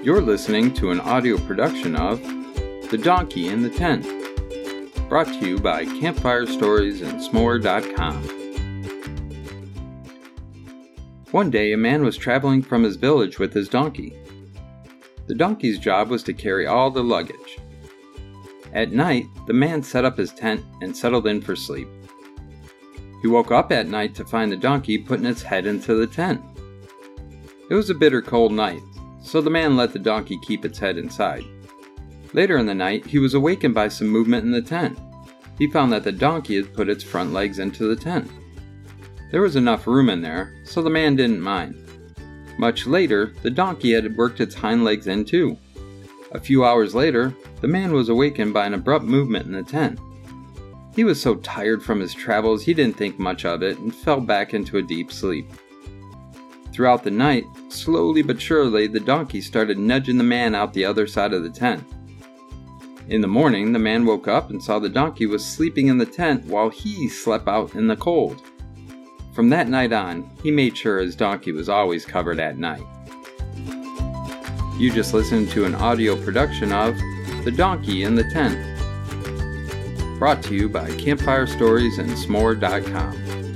You're listening to an audio production of The Donkey in the Tent, brought to you by Campfire Stories and S'more.com. One day, a man was traveling from his village with his donkey. The donkey's job was to carry all the luggage. At night, the man set up his tent and settled in for sleep. He woke up at night to find the donkey putting its head into the tent. It was a bitter cold night, so the man let the donkey keep its head inside. Later in the night, he was awakened by some movement in the tent. He found that the donkey had put its front legs into the tent. There was enough room in there, so the man didn't mind. Much later, the donkey had worked its hind legs in too. A few hours later, the man was awakened by an abrupt movement in the tent. He was so tired from his travels he didn't think much of it and fell back into a deep sleep. Throughout the night, slowly but surely, the donkey started nudging the man out the other side of the tent. In the morning, the man woke up and saw the donkey was sleeping in the tent while he slept out in the cold. From that night on, he made sure his donkey was always covered at night. You just listened to an audio production of The Donkey in the Tent, brought to you by Campfire Stories and S'more.com.